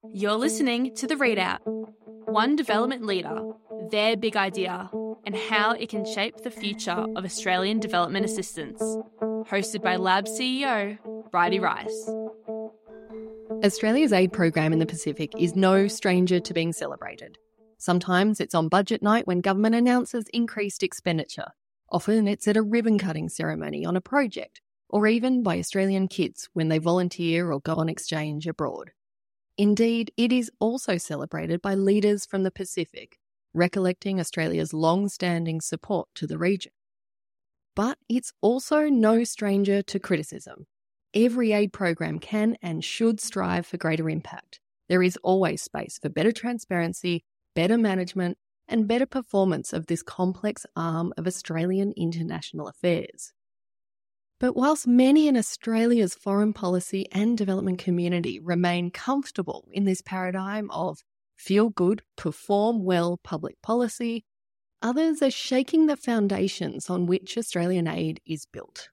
You're listening to The Readout, one development leader, their big idea, and how it can shape the future of Australian development assistance. Hosted by Lab CEO, Bridie Rice. Australia's aid program in the Pacific is no stranger to being celebrated. Sometimes it's on budget night when government announces increased expenditure. Often it's at a ribbon-cutting ceremony on a project, or even by Australian kids when they volunteer or go on exchange abroad. Indeed, it is also celebrated by leaders from the Pacific, recollecting Australia's long-standing support to the region. But it's also no stranger to criticism. Every aid program can and should strive for greater impact. There is always space for better transparency, better management, and better performance of this complex arm of Australian international affairs. But whilst many in Australia's foreign policy and development community remain comfortable in this paradigm of feel good, perform well public policy, others are shaking the foundations on which Australian aid is built.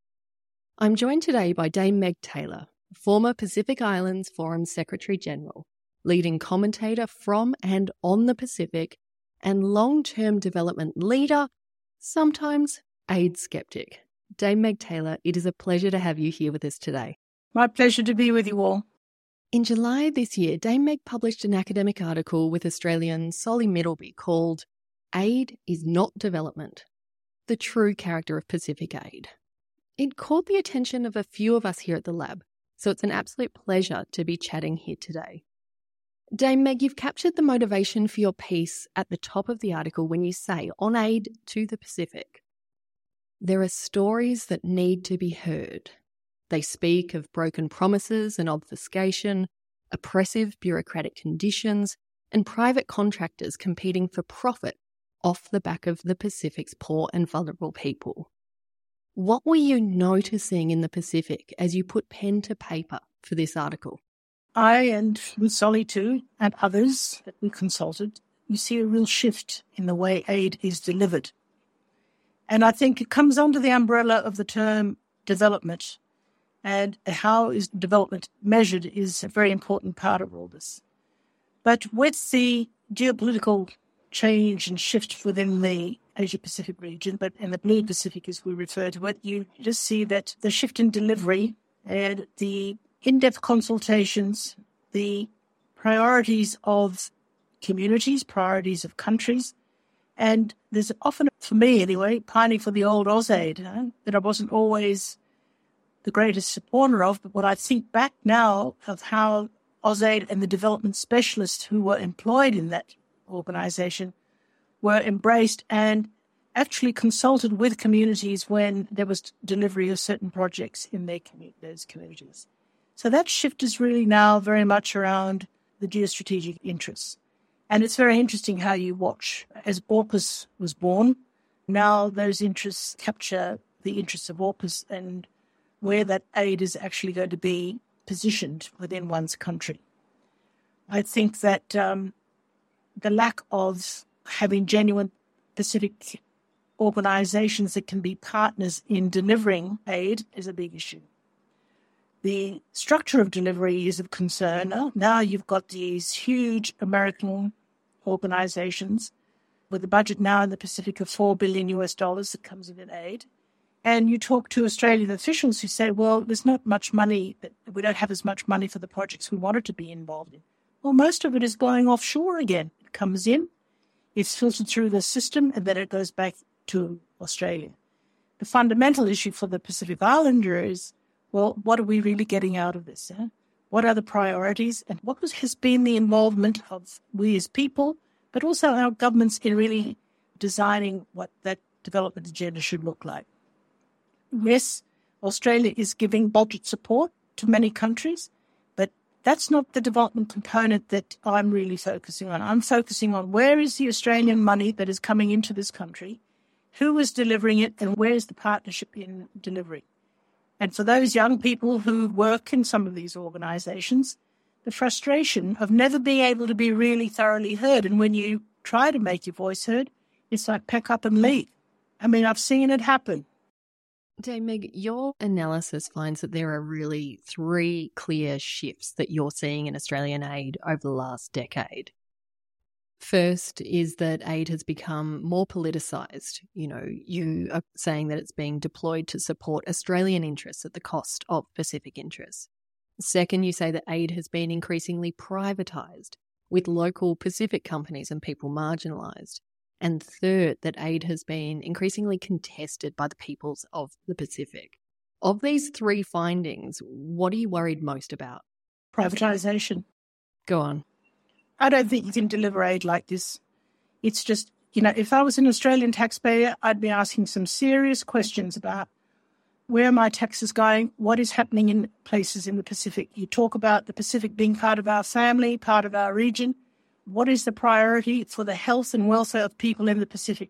I'm joined today by Dame Meg Taylor, former Pacific Islands Forum Secretary-General, leading commentator from and on the Pacific, and long-term development leader, sometimes aid skeptic. Dame Meg Taylor, it is a pleasure to have you here with us today. My pleasure to be with you all. In July this year, Dame Meg published an academic article with Australian Solly Middleby called Aid is Not Development, the True Character of Pacific Aid. It caught the attention of a few of us here at the lab, so it's an absolute pleasure to be chatting here today. Dame Meg, you've captured the motivation for your piece at the top of the article when you say, on aid to the Pacific, there are stories that need to be heard. They speak of broken promises and obfuscation, oppressive bureaucratic conditions, and private contractors competing for profit off the back of the Pacific's poor and vulnerable people. What were you noticing in the Pacific as you put pen to paper for this article? I, and with Solly too, and others that we consulted, you see a real shift in the way aid is delivered. And I think it comes under the umbrella of the term development, and how is development measured is a very important part of all this. But with the geopolitical change and shift within the Asia-Pacific region, but in the Blue Pacific as we refer to it, you just see that the shift in delivery and the in-depth consultations, the priorities of communities, priorities of countries, and there's often, for me anyway, pining for the old AusAid, that I wasn't always the greatest supporter of, but what I think back now of how AusAid and the development specialists who were employed in that organisation were embraced and actually consulted with communities when there was delivery of certain projects in those communities. So that shift is really now very much around the geostrategic interests. And it's very interesting how you watch. As AUKUS was born, now those interests capture the interests of AUKUS and where that aid is actually going to be positioned within one's country. I think that the lack of having genuine Pacific organisations that can be partners in delivering aid is a big issue. The structure of delivery is of concern. Now you've got these huge American organisations with a budget now in the Pacific of $4 billion that comes in aid. And you talk to Australian officials who say, well, there's not much money, we don't have as much money for the projects we wanted to be involved in. Well, most of it is going offshore again. It comes in, it's filtered through the system, and then it goes back to Australia. The fundamental issue for the Pacific Islander is, well, what are we really getting out of this? What are the priorities? And what has been the involvement of we as people, but also our governments in really designing what that development agenda should look like? Yes, Australia is giving budget support to many countries, but that's not the development component that I'm really focusing on. I'm focusing on where is the Australian money that is coming into this country, who is delivering it, and where is the partnership in delivery? And for those young people who work in some of these organisations, the frustration of never being able to be really thoroughly heard. And when you try to make your voice heard, it's like pack up and leave. I mean, I've seen it happen. Meg, your analysis finds that there are really three clear shifts that you're seeing in Australian aid over the last decade. First is that aid has become more politicised. You are saying that it's being deployed to support Australian interests at the cost of Pacific interests. Second, you say that aid has been increasingly privatised, with local Pacific companies and people marginalised. And third, that aid has been increasingly contested by the peoples of the Pacific. Of these three findings, what are you worried most about? Privatisation. Go on. I don't think you can deliver aid like this. It's just, if I was an Australian taxpayer, I'd be asking some serious questions about where are my taxes going, what is happening in places in the Pacific. You talk about the Pacific being part of our family, part of our region. What is the priority for the health and welfare of people in the Pacific?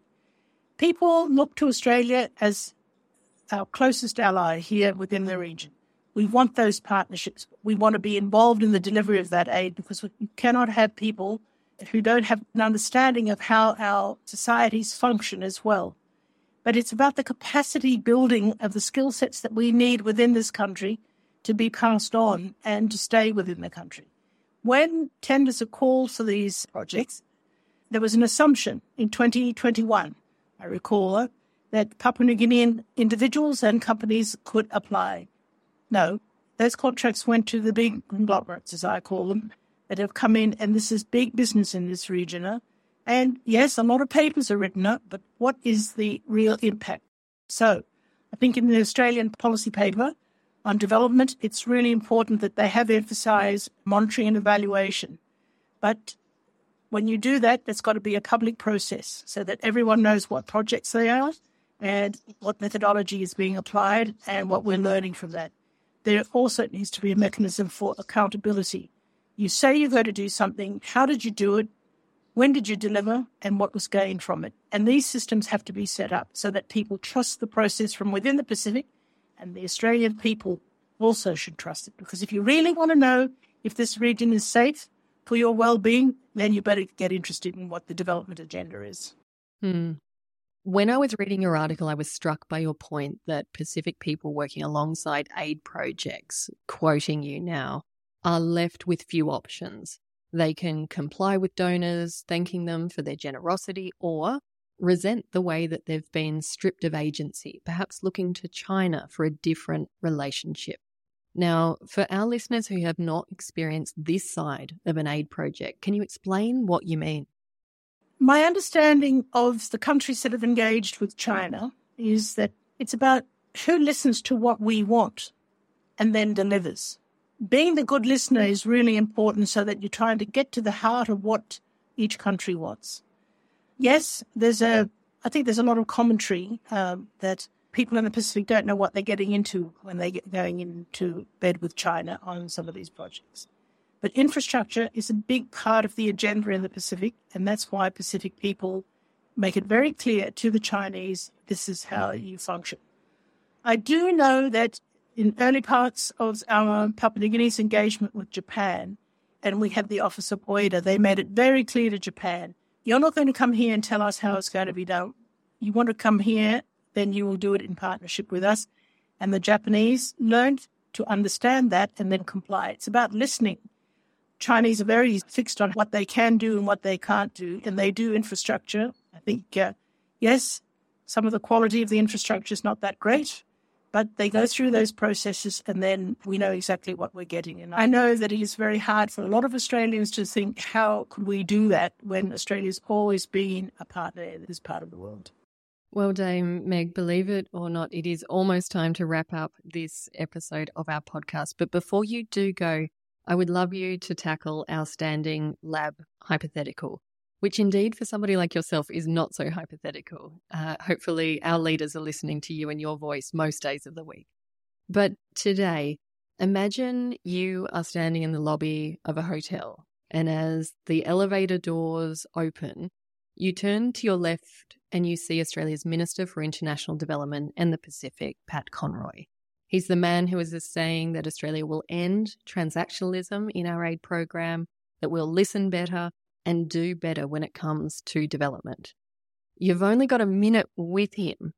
People look to Australia as our closest ally here within the region. We want those partnerships. We want to be involved in the delivery of that aid because we cannot have people who don't have an understanding of how our societies function as well. But it's about the capacity building of the skill sets that we need within this country to be passed on and to stay within the country. When tenders are called for these projects, there was an assumption in 2021, I recall, that Papua New Guinean individuals and companies could apply. No, those contracts went to the big conglomerates, as I call them, that have come in, and this is big business in this region. And yes, a lot of papers are written up, but what is the real impact? So I think in the Australian policy paper on development, it's really important that they have emphasised monitoring and evaluation. But when you do that, there's got to be a public process so that everyone knows what projects they are and what methodology is being applied and what we're learning from that. There also needs to be a mechanism for accountability. You say you're going to do something. How did you do it? When did you deliver? And what was gained from it? And these systems have to be set up so that people trust the process from within the Pacific, and the Australian people also should trust it. Because if you really want to know if this region is safe for your well-being, then you better get interested in what the development agenda is. When I was reading your article, I was struck by your point that Pacific people working alongside aid projects, quoting you now, are left with few options. They can comply with donors, thanking them for their generosity, or resent the way that they've been stripped of agency, perhaps looking to China for a different relationship. Now, for our listeners who have not experienced this side of an aid project, can you explain what you mean? My understanding of the countries that have engaged with China is that it's about who listens to what we want and then delivers. Being the good listener is really important so that you're trying to get to the heart of what each country wants. Yes, I think there's a lot of commentary that people in the Pacific don't know what they're getting into when they're going into bed with China on some of these projects. But infrastructure is a big part of the agenda in the Pacific, and that's why Pacific people make it very clear to the Chinese, this is how you function. I do know that in early parts of our Papua New Guinea's engagement with Japan, and we had the Office of OIDA, they made it very clear to Japan, you're not going to come here and tell us how it's going to be done. You want to come here, then you will do it in partnership with us. And the Japanese learned to understand that and then comply. It's about listening. Chinese are very fixed on what they can do and what they can't do, and they do infrastructure. I think, yes, some of the quality of the infrastructure is not that great, but they go through those processes and then we know exactly what we're getting. And I know that it is very hard for a lot of Australians to think, how could we do that when Australia's always been a partner in this part of the world? Well, Dame Meg, believe it or not, it is almost time to wrap up this episode of our podcast. But before you do go, I would love you to tackle our standing lab hypothetical, which indeed for somebody like yourself is not so hypothetical. Hopefully our leaders are listening to you and your voice most days of the week. But today, imagine you are standing in the lobby of a hotel, and as the elevator doors open, you turn to your left and you see Australia's Minister for International Development and the Pacific, Pat Conroy. He's the man who is saying that Australia will end transactionalism in our aid program, that we'll listen better and do better when it comes to development. You've only got a minute with him,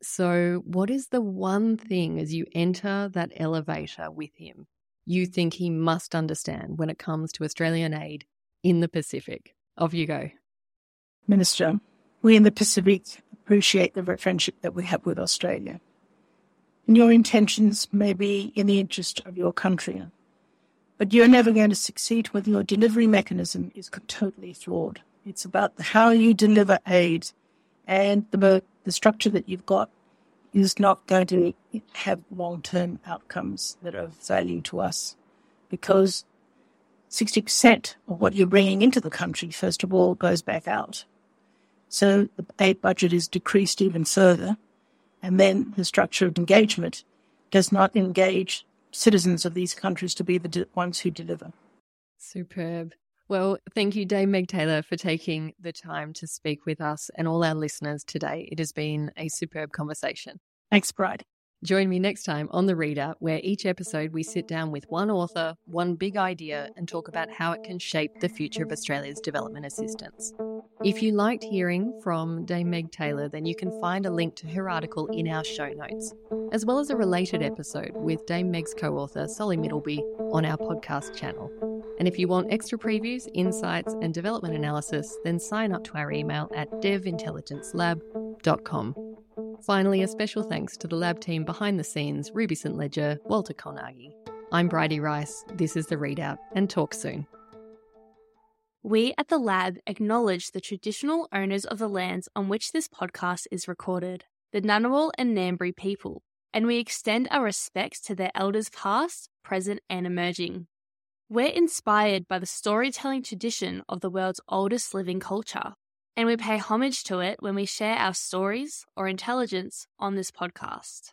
So what is the one thing as you enter that elevator with him you think he must understand when it comes to Australian aid in the Pacific? Off you go. Minister, we in the Pacific appreciate the friendship that we have with Australia. And your intentions may be in the interest of your country, but you're never going to succeed when your delivery mechanism is totally flawed. It's about how you deliver aid, and the structure that you've got is not going to have long-term outcomes that are of value to us, because 60% of what you're bringing into the country, first of all, goes back out. So the aid budget is decreased even further, and then the structure of engagement does not engage citizens of these countries to be the ones who deliver. Superb. Well, thank you, Dame Meg Taylor, for taking the time to speak with us and all our listeners today. It has been a superb conversation. Thanks, Bride. Join me next time on The Reader, where each episode we sit down with one author, one big idea, and talk about how it can shape the future of Australia's development assistance. If you liked hearing from Dame Meg Taylor, then you can find a link to her article in our show notes, as well as a related episode with Dame Meg's co-author, Solly Middleby, on our podcast channel. And if you want extra previews, insights, and development analysis, then sign up to our email at devintelligencelab.com. Finally, a special thanks to the lab team behind the scenes, Ruby St. Ledger, Walter Colnaghi. I'm Bridie Rice, this is The Readout, and talk soon. We at the lab acknowledge the traditional owners of the lands on which this podcast is recorded, the Ngunnawal and Ngambri people, and we extend our respects to their elders past, present, and emerging. We're inspired by the storytelling tradition of the world's oldest living culture, and we pay homage to it when we share our stories or intelligence on this podcast.